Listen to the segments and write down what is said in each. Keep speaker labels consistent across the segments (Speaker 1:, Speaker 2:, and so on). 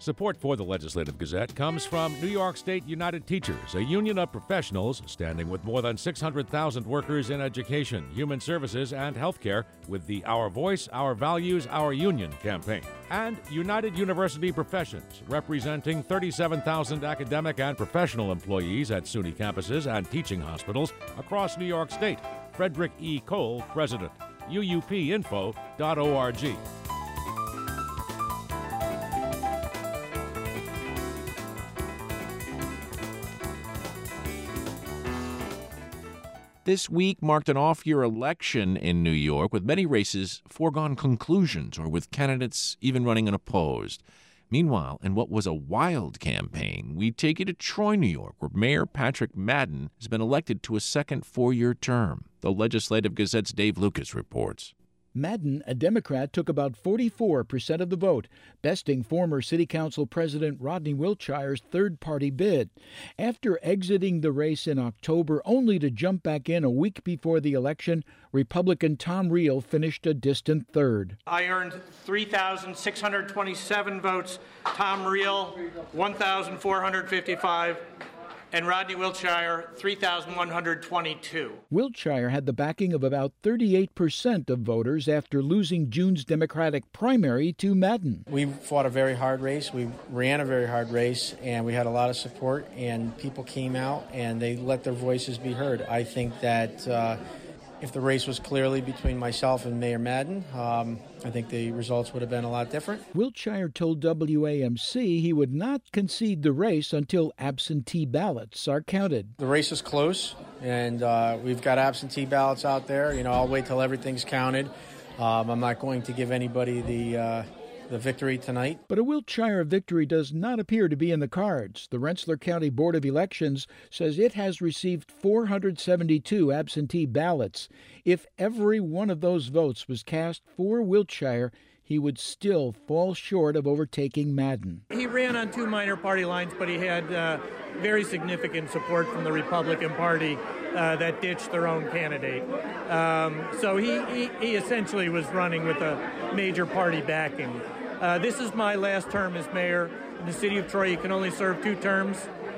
Speaker 1: Support for the Legislative Gazette comes from New York State United Teachers, a union of professionals standing with more than 600,000 workers in education, human services, and healthcare with the Our Voice, Our Values, Our Union campaign. And United University Professions, representing 37,000 academic and professional employees at SUNY campuses and teaching hospitals across New York State. Frederick E. Cole, President. UUPinfo.org.
Speaker 2: This week marked an off-year election in New York with many races foregone conclusions or with candidates even running unopposed. Meanwhile, in what was a wild campaign, we take you to Troy, New York, where Mayor Patrick Madden has been elected to a second four-year term. The Legislative Gazette's Dave Lucas reports.
Speaker 3: Madden, a Democrat, took about 44% of the vote, besting former City Council President Rodney Wiltshire's third-party bid. After exiting the race in October only to jump back in a week before the election, Republican Tom Reel finished a distant third.
Speaker 4: I earned 3,627 votes, Tom Reel 1,455, and Rodney Wiltshire, 3,122.
Speaker 3: Wiltshire had the backing of about 38% of voters after losing June's Democratic primary to Madden.
Speaker 5: We fought a very hard race. We ran a very hard race, and we had a lot of support, and people came out, and they let their voices be heard. I think that if the race was clearly between myself and Mayor Madden, I think the results would have been a lot different.
Speaker 3: Wiltshire told WAMC he would not concede the race until absentee ballots are counted.
Speaker 5: The race is close, and we've got absentee ballots out there. You know, I'll wait till everything's counted. I'm not going to give anybody the victory tonight.
Speaker 3: But a Wiltshire victory does not appear to be in the cards. The Rensselaer County Board of Elections says it has received 472 absentee ballots. If every one of those votes was cast for Wiltshire, he would still fall short of overtaking Madden.
Speaker 4: He ran on two minor party lines, but he had very significant support from the Republican Party that ditched their own candidate. So he essentially was running with a major party backing. This is my last term as mayor. In the city of Troy, you can only serve 2 terms,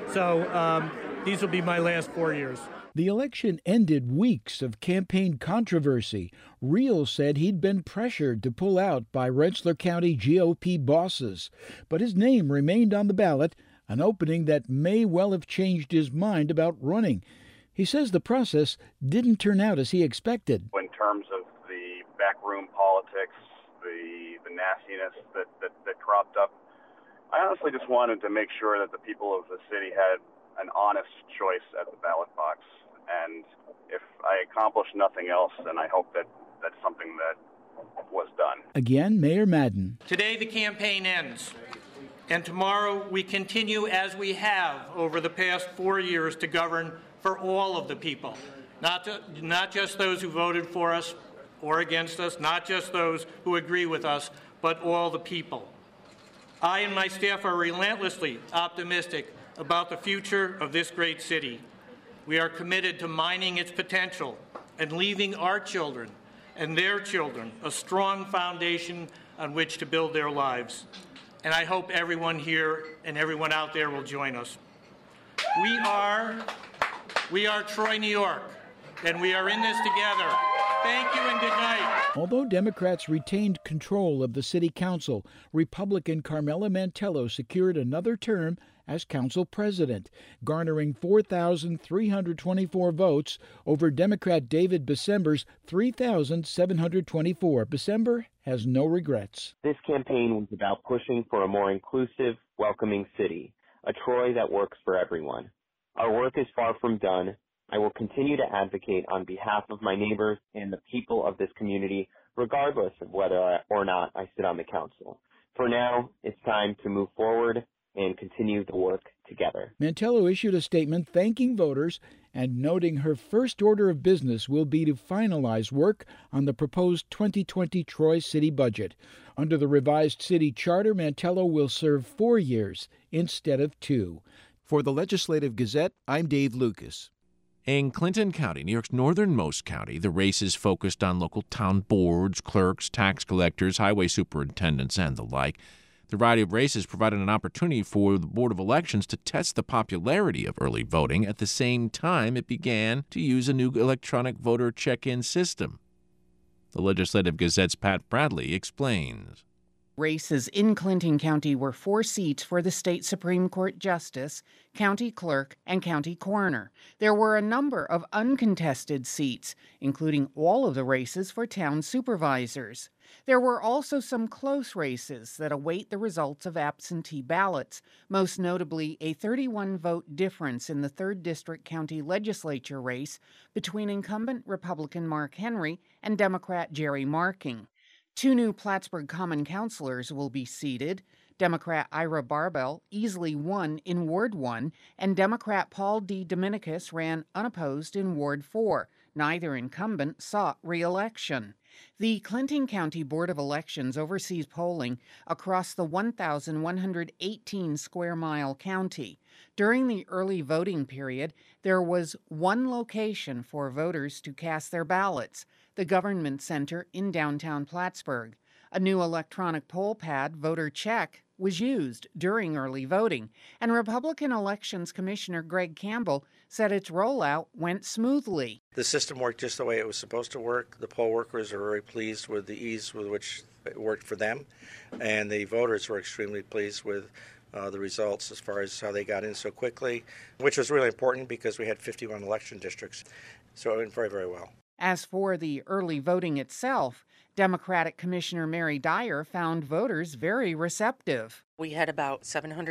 Speaker 4: so these will be my last 4 years.
Speaker 3: The election ended weeks of campaign controversy. Reel said he'd been pressured to pull out by Rensselaer County GOP bosses, but his name remained on the ballot, an opening that may well have changed his mind about running. He says the process didn't turn out as he expected.
Speaker 6: In terms of the backroom politics, the nastiness that cropped up, I honestly just wanted to make sure that the people of the city had an honest choice at the ballot box. And if I accomplish nothing else, then I hope that that's something that was done.
Speaker 3: Again, Mayor Madden.
Speaker 4: Today the campaign ends, and tomorrow we continue as we have over the past 4 years to govern for all of the people, not just those who voted for us or against us, not just those who agree with us, but all the people. I and my staff are relentlessly optimistic about the future of this great city. We are committed to mining its potential and leaving our children and their children a strong foundation on which to build their lives. And I hope everyone here and everyone out there will join us. We are Troy, New York, and we are in this together. Thank you and good night.
Speaker 3: Although Democrats retained control of the city council, Republican Carmela Mantello secured another term as council president, garnering 4,324 votes over Democrat David Becember's 3,724. Becember has no regrets.
Speaker 7: This campaign was about pushing for a more inclusive, welcoming city, a Troy that works for everyone. Our work is far from done. I will continue to advocate on behalf of my neighbors and the people of this community, regardless of whether or not I sit on the council. For now, it's time to move forward and continue the work together.
Speaker 3: Mantello issued a statement thanking voters and noting her first order of business will be to finalize work on the proposed 2020 Troy City budget. Under the revised city charter, Mantello will serve 4 years instead of 2. For the Legislative Gazette, I'm Dave Lucas.
Speaker 2: In Clinton County, New York's northernmost county, the race is focused on local town boards, clerks, tax collectors, highway superintendents, and the like. The variety of races provided an opportunity for the Board of Elections to test the popularity of early voting. At the same time, it began to use a new electronic voter check-in system. The Legislative Gazette's Pat Bradley explains.
Speaker 8: Races in Clinton County were 4 seats for the state Supreme Court Justice, County Clerk, and County Coroner. There were a number of uncontested seats, including all of the races for town supervisors. There were also some close races that await the results of absentee ballots, most notably a 31-vote difference in the 3rd District County Legislature race between incumbent Republican Mark Henry and Democrat Jerry Marking. 2 new Plattsburgh Common Councilors will be seated. Democrat Ira Barbell easily won in Ward 1, and Democrat Paul D. Dominicus ran unopposed in Ward 4. Neither incumbent sought re-election. The Clinton County Board of Elections oversees polling across the 1,118-square-mile county. During the early voting period, there was 1 location for voters to cast their ballots, the Government Center in downtown Plattsburgh. A new electronic poll pad, Voter Check, was used during early voting, and Republican Elections Commissioner Greg Campbell said its rollout went smoothly.
Speaker 9: The system worked just the way it was supposed to work. The poll workers are very pleased with the ease with which it worked for them, and the voters were extremely pleased with the results as far as how they got in so quickly, which was really important because we had 51 election districts, so it went very, very well.
Speaker 8: As for the early voting itself, Democratic Commissioner Mary Dyer found voters very receptive.
Speaker 10: We had about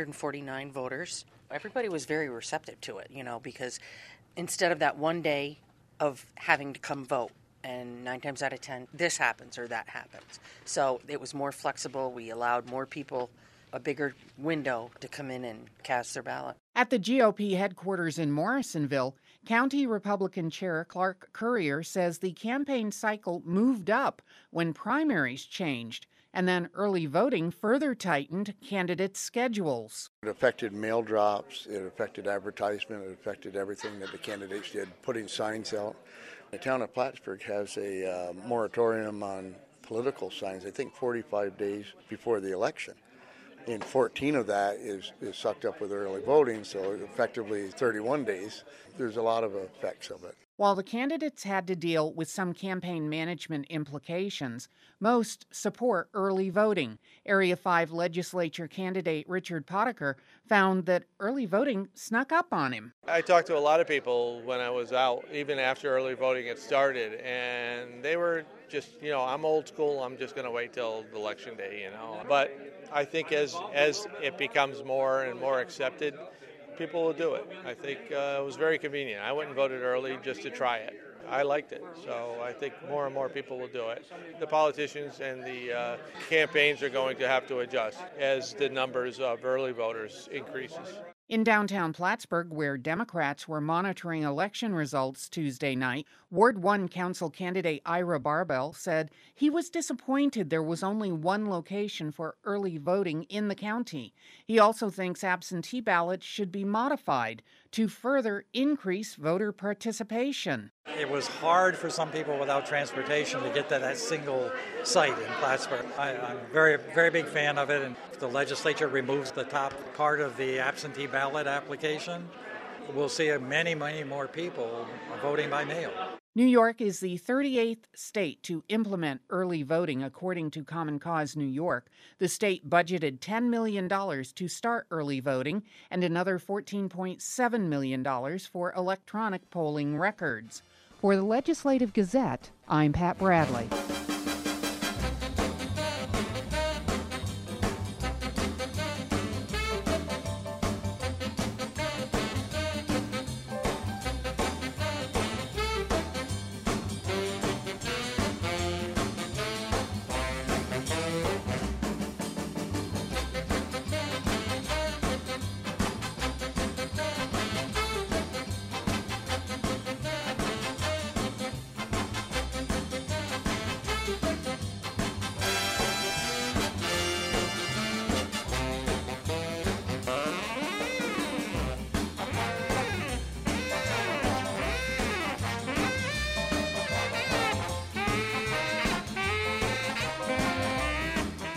Speaker 10: 749 voters. Everybody was very receptive to it, because instead of that one day of having to come vote, and 9 times out of 10, this happens or that happens. So it was more flexible. We allowed more people a bigger window to come in and cast their ballot.
Speaker 8: At the GOP headquarters in Morrisonville, County Republican Chair Clark Currier says the campaign cycle moved up when primaries changed, and then early voting further tightened candidates' schedules.
Speaker 11: It affected mail drops, it affected advertisement, it affected everything that the candidates did, putting signs out. The town of Plattsburgh has a moratorium on political signs, I think 45 days before the election. And 14 of that is sucked up with early voting, so effectively 31 days. There's a lot of effects of it.
Speaker 8: While the candidates had to deal with some campaign management implications, most support early voting. Area 5 legislature candidate Richard Potiker found that early voting snuck up on him.
Speaker 12: I talked to a lot of people when I was out, even after early voting had started, and they were just, I'm old school, I'm just going to wait till election day, But I think as it becomes more and more accepted, people will do it. I think it was very convenient. I went and voted early just to try it. I liked it, so I think more and more people will do it. The politicians and the campaigns are going to have to adjust as the numbers of early voters increases.
Speaker 8: In downtown Plattsburgh, where Democrats were monitoring election results Tuesday night, Ward 1 Council candidate Ira Barbell said he was disappointed there was only 1 location for early voting in the county. He also thinks absentee ballots should be modified to further increase voter participation.
Speaker 13: It was hard for some people without transportation to get to that single site in Plattsburgh. I'm a very, very big fan of it, and if the legislature removes the top part of the absentee ballot application, we'll see many, many more people voting by mail.
Speaker 8: New York is the 38th state to implement early voting, according to Common Cause New York. The state budgeted $10 million to start early voting and another $14.7 million for electronic polling records. For the Legislative Gazette, I'm Pat Bradley.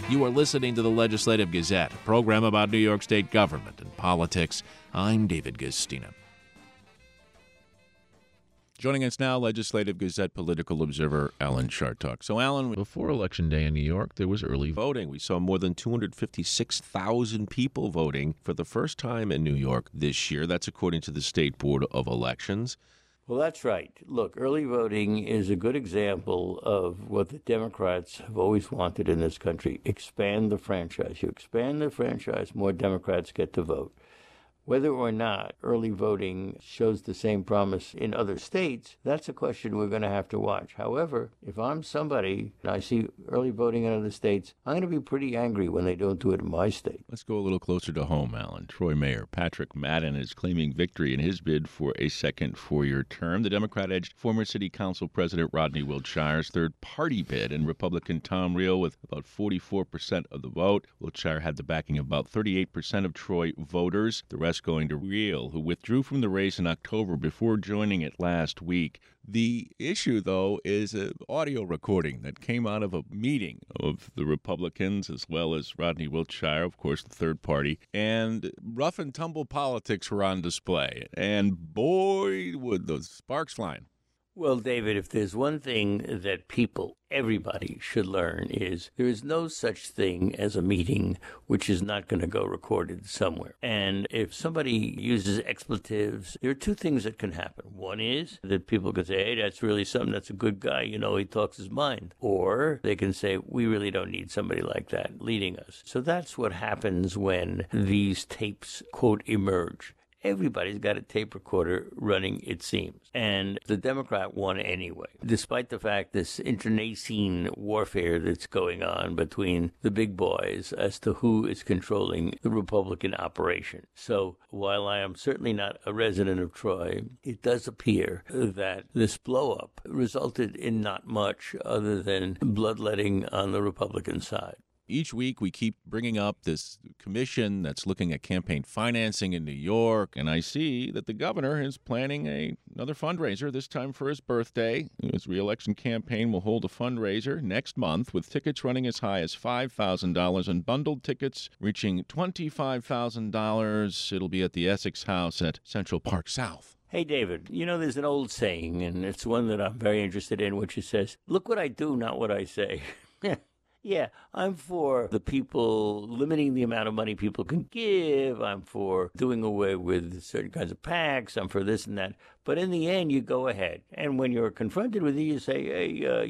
Speaker 2: You are listening to the Legislative Gazette, a program about New York State government and politics. I'm David Gastina. Joining us now, Legislative Gazette political observer Alan Chartock. So, Alan, before Election Day in New York, there was early voting. We saw more than 256,000 people voting for the first time in New York this year. That's according to the State Board of Elections.
Speaker 14: Well, that's right. Look, early voting is a good example of what the Democrats have always wanted in this country. Expand the franchise. You expand the franchise, more Democrats get to vote. Whether or not early voting shows the same promise in other states, that's a question we're going to have to watch. However, if I'm somebody and I see early voting in other states, I'm going to be pretty angry when they don't do it in my state.
Speaker 2: Let's go a little closer to home, Alan. Troy Mayor Patrick Madden is claiming victory in his bid for a second four-year term. The Democrat edged former City Council President Rodney Wiltshire's third-party bid, and Republican Tom Reel with about 44% of the vote. Wiltshire had the backing of about 38% of Troy voters. The rest going to Reel, who withdrew from the race in October before joining it last week. The issue, though, is an audio recording that came out of a meeting of the Republicans as well as Rodney Wiltshire, of course, the third party, and rough and tumble politics were on display. And boy, would the sparks flying.
Speaker 14: Well, David, if there's one thing that people, everybody, should learn is there is no such thing as a meeting which is not going to go recorded somewhere. And if somebody uses expletives, there are two things that can happen. One is that people can say, hey, that's really something, that's a good guy, you know, he talks his mind. Or they can say, we really don't need somebody like that leading us. So that's what happens when these tapes, quote, emerge. Everybody's got a tape recorder running, it seems. And the Democrat won anyway, despite the fact this internecine warfare that's going on between the big boys as to who is controlling the Republican operation. So while I am certainly not a resident of Troy, it does appear that this blow-up resulted in not much other than bloodletting on the Republican side.
Speaker 2: Each week, we keep bringing up this commission that's looking at campaign financing in New York, and I see that the governor is planning another fundraiser, this time for his birthday. His re-election campaign will hold a fundraiser next month with tickets running as high as $5,000 and bundled tickets reaching $25,000. It'll be at the Essex House at Central Park South.
Speaker 14: Hey, David, you know, there's an old saying, and it's one that I'm very interested in, which says, look what I do, not what I say. Yeah, I'm for the people limiting the amount of money people can give. I'm for doing away with certain kinds of PACs. I'm for this and that. But in the end, you go ahead. And when you're confronted with it, you say, hey,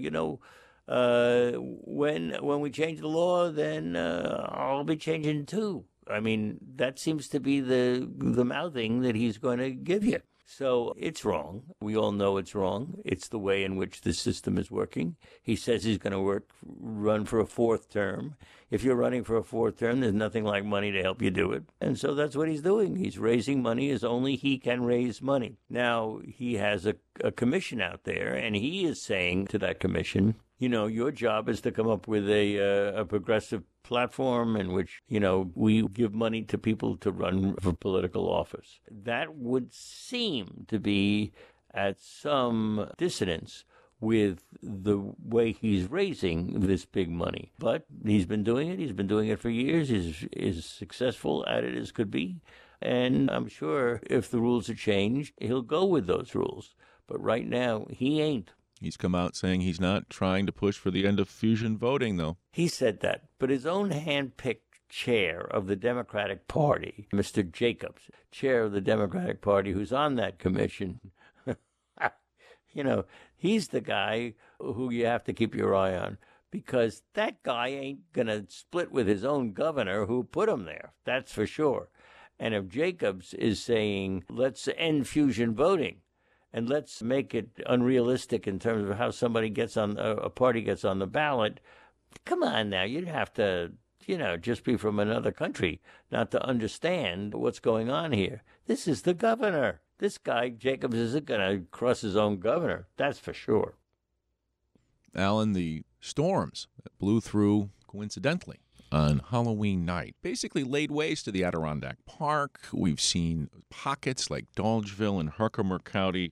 Speaker 14: when we change the law, then I'll be changing too. I mean, that seems to be the mouthing that he's going to give you. So it's wrong. We all know it's wrong. It's the way in which the system is working. He says he's going to run for a fourth term. If you're running for a fourth term, there's nothing like money to help you do it. And so that's what he's doing. He's raising money as only he can raise money. Now, he has a commission out there, and he is saying to that commission, you know, your job is to come up with a progressive platform in which, you know, we give money to people to run for political office. That would seem to be at some dissonance with the way he's raising this big money. But he's been doing it. He's been doing it for years. He's as successful at it as could be. And I'm sure if the rules are changed, he'll go with those rules. But right now, he ain't.
Speaker 2: He's come out saying he's not trying to push for the end of fusion voting, though.
Speaker 14: He said that, but his own hand-picked chair of the Democratic Party, Mr. Jacobs, chair of the Democratic Party, who's on that commission, you know, he's the guy who you have to keep your eye on, because that guy ain't going to split with his own governor who put him there, that's for sure. And if Jacobs is saying, let's end fusion voting, and let's make it unrealistic in terms of how somebody gets on, a party gets on the ballot. Come on now, you'd have to, you know, just be from another country not to understand what's going on here. This is the governor. This guy, Jacobs, isn't going to cross his own governor. That's for sure.
Speaker 2: Alan, the storms that blew through, coincidentally, on Halloween night basically laid waste to the Adirondack Park. We've seen pockets like Dolgeville and Herkimer County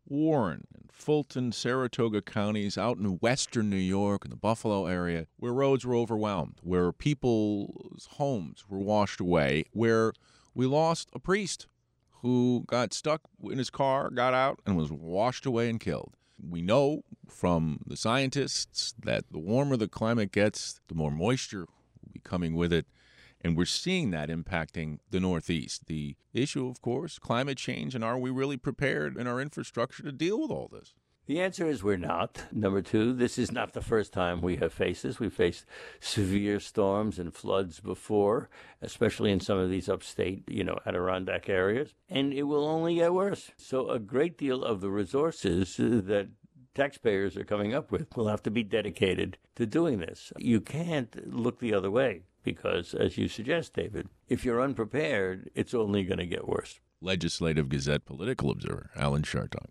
Speaker 2: Warren and Fulton, Saratoga counties, out in western New York and the Buffalo area, where roads were overwhelmed, where people's homes were washed away, where we lost a priest who got stuck in his car, got out, and was washed away and killed. We know from the scientists that the warmer the climate gets, the more moisture will be coming with it. And we're seeing that impacting the Northeast. The issue, of course, climate change, and are we really prepared in our infrastructure to deal with all this?
Speaker 14: The answer is we're not. Number two, this is not the first time we have faced this. We've faced severe storms and floods before, especially in some of these upstate, Adirondack areas. And it will only get worse. So a great deal of the resources that taxpayers are coming up with will have to be dedicated to doing this. You can't look the other way. Because, as you suggest, David, if you're unprepared, it's only going to get worse.
Speaker 2: Legislative Gazette political observer Alan Chartock.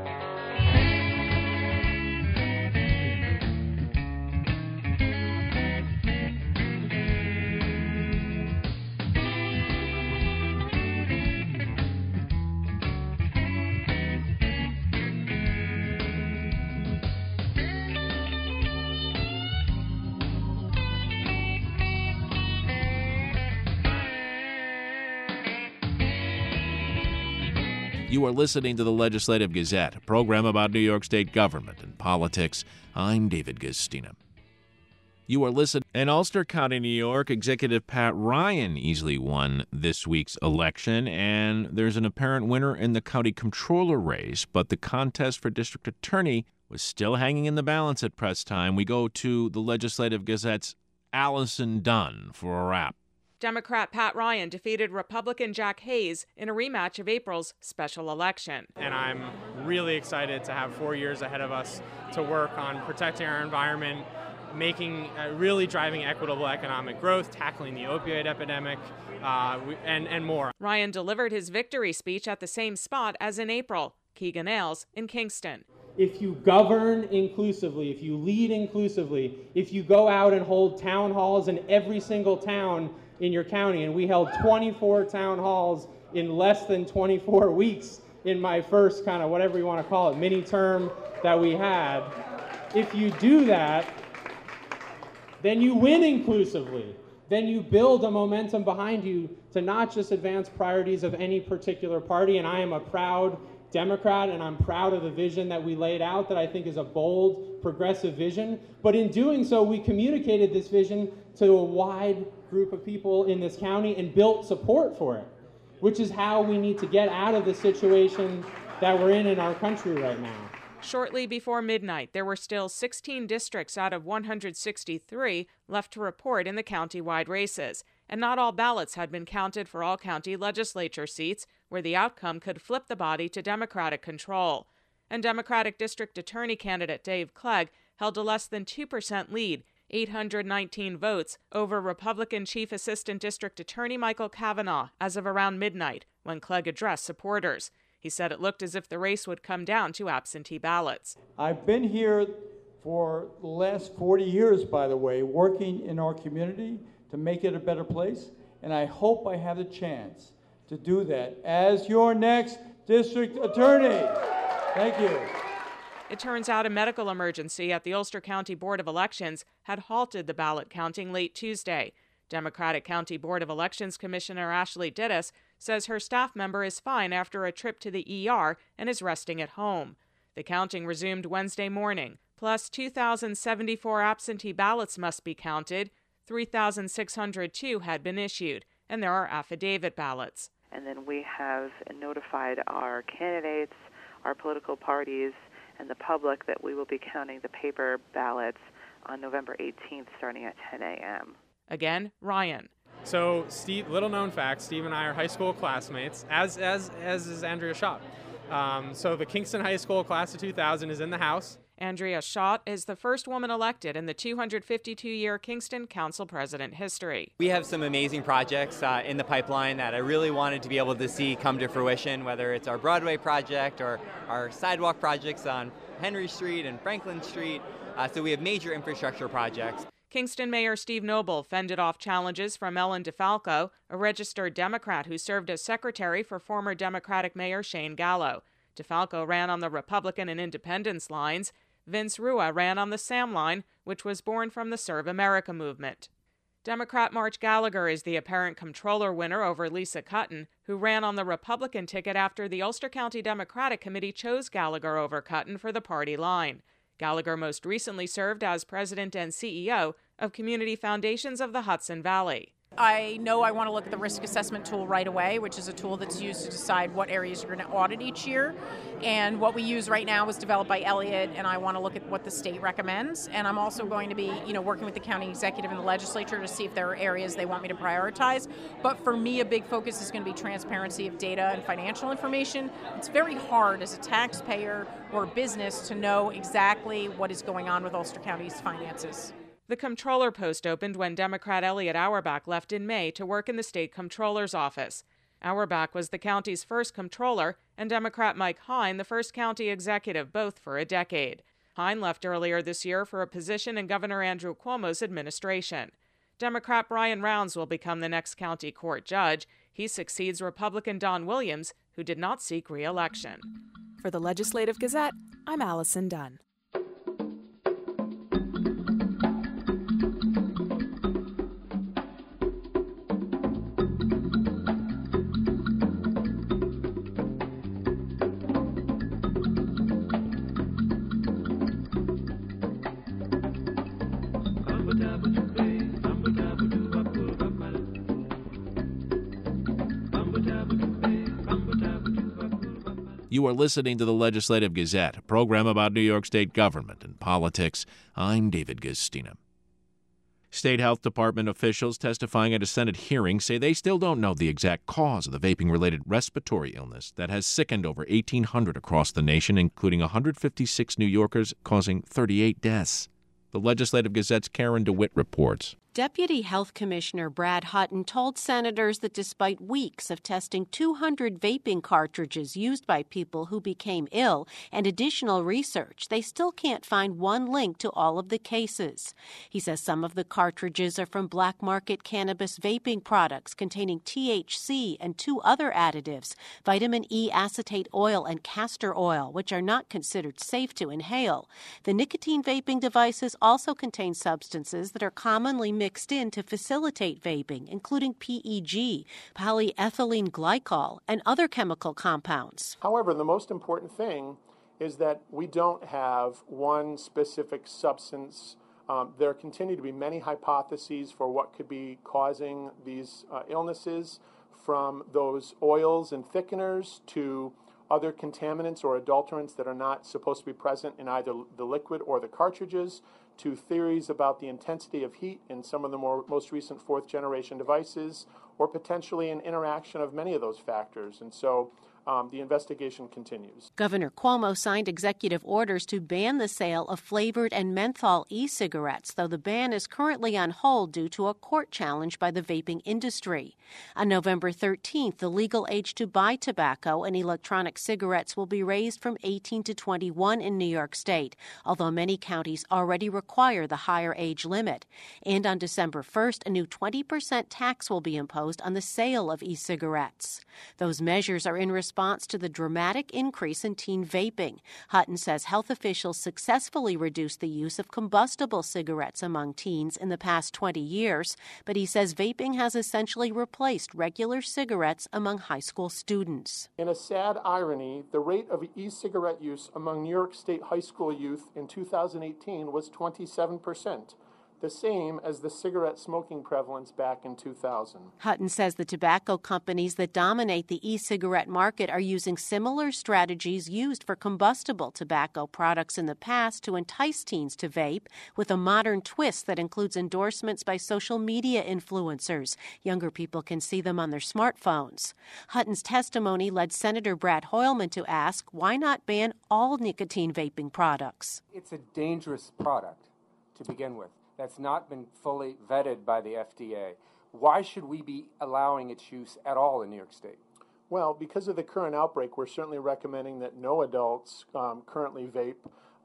Speaker 2: You are listening to the Legislative Gazette, a program about New York State government and politics. I'm David Gastina. You are listening. In Ulster County, New York, Executive Pat Ryan easily won this week's election, and there's an apparent winner in the county comptroller race, but the contest for district attorney was still hanging in the balance at press time. We go to the Legislative Gazette's Allison Dunn for a wrap.
Speaker 15: Democrat Pat Ryan defeated Republican Jack Hayes in a rematch of April's special election.
Speaker 16: And I'm really excited to have 4 years ahead of us to work on protecting our environment, really driving equitable economic growth, tackling the opioid epidemic, and more.
Speaker 15: Ryan delivered his victory speech at the same spot as in April, Keegan Ailes in Kingston.
Speaker 17: If you govern inclusively, if you lead inclusively, if you go out and hold town halls in every single town in your county, and we held 24 town halls in less than 24 weeks in my first kind of whatever you want to call it, mini term that we had. If you do that, then you win inclusively. Then you build a momentum behind you to not just advance priorities of any particular party, and I am a proud Democrat, and I'm proud of the vision that we laid out that I think is a bold, progressive vision. But in doing so, we communicated this vision to a wide group of people in this county and built support for it, which is how we need to get out of the situation that we're in our country right now.
Speaker 15: Shortly before midnight, there were still 16 districts out of 163 left to report in the county-wide races, and not all ballots had been counted for all county legislature seats, where the outcome could flip the body to Democratic control. And Democratic District Attorney candidate Dave Clegg held a less than 2% lead, 819 votes, over Republican Chief Assistant District Attorney Michael Kavanaugh as of around midnight, when Clegg addressed supporters. He said it looked as if the race would come down to absentee ballots.
Speaker 18: I've been here for the last 40 years, by the way, working in our community to make it a better place, and I hope I have the chance to do that as your next district attorney. Thank you.
Speaker 15: It turns out a medical emergency at the Ulster County Board of Elections had halted the ballot counting late Tuesday. Democratic County Board of Elections Commissioner Ashley Dittus says her staff member is fine after a trip to the ER and is resting at home. The counting resumed Wednesday morning, plus 2,074 absentee ballots must be counted, 3,602 had been issued, and there are affidavit ballots.
Speaker 19: And then we have notified our candidates, our political parties, and the public that we will be counting the paper ballots on November 18th starting at 10 a.m.
Speaker 15: Again, Ryan.
Speaker 16: So, Steve, little known fact, Steve and I are high school classmates, as is Andrea Schott. So the Kingston High School class of 2000 is in the House.
Speaker 15: Andrea Schott is the first woman elected in the 252-year Kingston Council President history.
Speaker 20: We have some amazing projects in the pipeline that I really wanted to be able to see come to fruition, whether it's our Broadway project or our sidewalk projects on Henry Street and Franklin Street. So we have major infrastructure projects.
Speaker 15: Kingston Mayor Steve Noble fended off challenges from Ellen DeFalco, a registered Democrat who served as secretary for former Democratic Mayor Shane Gallo. DeFalco ran on the Republican and Independence lines. Vince Rua ran on the Sam line, which was born from the Serve America movement. Democrat March Gallagher is the apparent comptroller winner over Lisa Cutton, who ran on the Republican ticket after the Ulster County Democratic Committee chose Gallagher over Cutton for the party line. Gallagher most recently served as president and CEO of Community Foundations of the Hudson Valley.
Speaker 21: I know I want to look at the risk assessment tool right away, which is a tool that's used to decide what areas you're going to audit each year. And what we use right now is developed by Elliott, and I want to look at what the state recommends. And I'm also going to be, working with the county executive and the legislature to see if there are areas they want me to prioritize. But for me, a big focus is going to be transparency of data and financial information. It's very hard as a taxpayer or a business to know exactly what is going on with Ulster County's finances.
Speaker 15: The comptroller post opened when Democrat Elliot Auerbach left in May to work in the state comptroller's office. Auerbach was the county's first comptroller, and Democrat Mike Hein the first county executive, both for a decade. Hein left earlier this year for a position in Governor Andrew Cuomo's administration. Democrat Brian Rounds will become the next county court judge. He succeeds Republican Don Williams, who did not seek re-election.
Speaker 22: For the Legislative Gazette, I'm Allison Dunn.
Speaker 2: You are listening to the Legislative Gazette, a program about New York State government and politics. I'm David Gastina. State Health Department officials testifying at a Senate hearing say they still don't know the exact cause of the vaping-related respiratory illness that has sickened over 1,800 across the nation, including 156 New Yorkers, causing 38 deaths. The Legislative Gazette's Karen DeWitt reports.
Speaker 23: Deputy Health Commissioner Brad Hutton told senators that despite weeks of testing 200 vaping cartridges used by people who became ill and additional research, they still can't find one link to all of the cases. He says some of the cartridges are from black market cannabis vaping products containing THC and 2 other additives, vitamin E acetate oil and castor oil, which are not considered safe to inhale. The nicotine vaping devices also contain substances that are commonly mixed in to facilitate vaping, including PEG, polyethylene glycol, and other chemical compounds.
Speaker 24: However, the most important thing is that we don't have one specific substance. There continue to be many hypotheses for what could be causing these illnesses, from those oils and thickeners to other contaminants or adulterants that are not supposed to be present in either the liquid or the cartridges, to theories about the intensity of heat in some of the most recent fourth-generation devices, or potentially an interaction of many of those factors. And so the investigation continues.
Speaker 23: Governor Cuomo signed executive orders to ban the sale of flavored and menthol e-cigarettes, though the ban is currently on hold due to a court challenge by the vaping industry. On November 13th, the legal age to buy tobacco and electronic cigarettes will be raised from 18 to 21 in New York State, although many counties already require the higher age limit. And on December 1st, a new 20% tax will be imposed on the sale of e-cigarettes. Those measures are in response to the dramatic increase in teen vaping. Hutton says health officials successfully reduced the use of combustible cigarettes among teens in the past 20 years, but he says vaping has essentially replaced regular cigarettes among high school students.
Speaker 24: In a sad irony, the rate of e-cigarette use among New York State high school youth in 2018 was 27%. The same as the cigarette smoking prevalence back in 2000.
Speaker 23: Hutton says the tobacco companies that dominate the e-cigarette market are using similar strategies used for combustible tobacco products in the past to entice teens to vape, with a modern twist that includes endorsements by social media influencers. Younger people can see them on their smartphones. Hutton's testimony led Senator Brad Hoylman to ask, why not ban all nicotine vaping products?
Speaker 25: It's a dangerous product to begin with. That's not been fully vetted by the FDA. Why should we be allowing its use at all in New York State?
Speaker 24: Well, because of the current outbreak, we're certainly recommending that no adults currently vape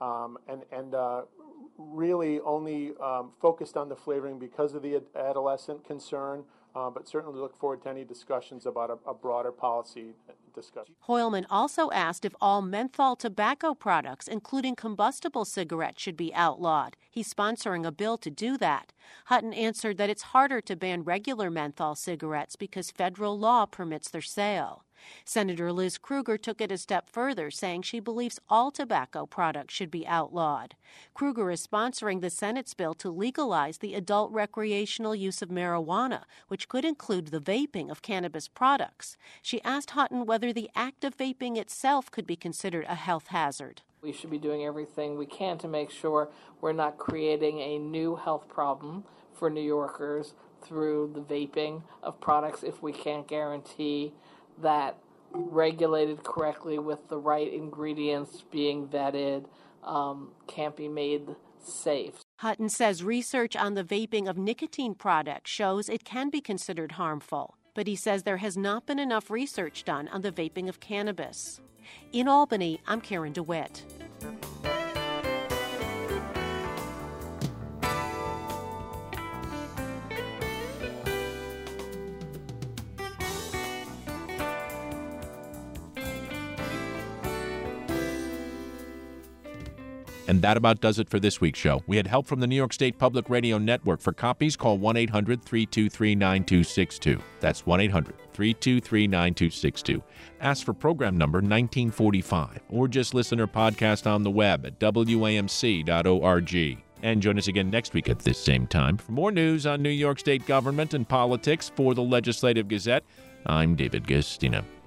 Speaker 24: and really only focused on the flavoring because of the adolescent concern, but certainly look forward to any discussions about a broader policy discuss.
Speaker 23: Hoylman also asked if all menthol tobacco products, including combustible cigarettes, should be outlawed. He's sponsoring a bill to do that. Hutton answered that it's harder to ban regular menthol cigarettes because federal law permits their sale. Senator Liz Krueger took it a step further, saying she believes all tobacco products should be outlawed. Krueger is sponsoring the Senate's bill to legalize the adult recreational use of marijuana, which could include the vaping of cannabis products. She asked Hutton whether the act of vaping itself could be considered a health hazard.
Speaker 1: We should be doing everything we can to make sure we're not creating a new health problem for New Yorkers through the vaping of products if we can't guarantee that regulated correctly with the right ingredients being vetted can't be made safe.
Speaker 23: Hutton says research on the vaping of nicotine products shows it can be considered harmful, but he says there has not been enough research done on the vaping of cannabis. In Albany, I'm Karen DeWitt.
Speaker 2: And that about does it for this week's show. We had help from the New York State Public Radio Network. For copies, call 1-800-323-9262. That's 1-800-323-9262. Ask for program number 1945, or just listen or podcast on the web at WAMC.org. And join us again next week at this same time for more news on New York State government and politics. For the Legislative Gazette, I'm David Guistina.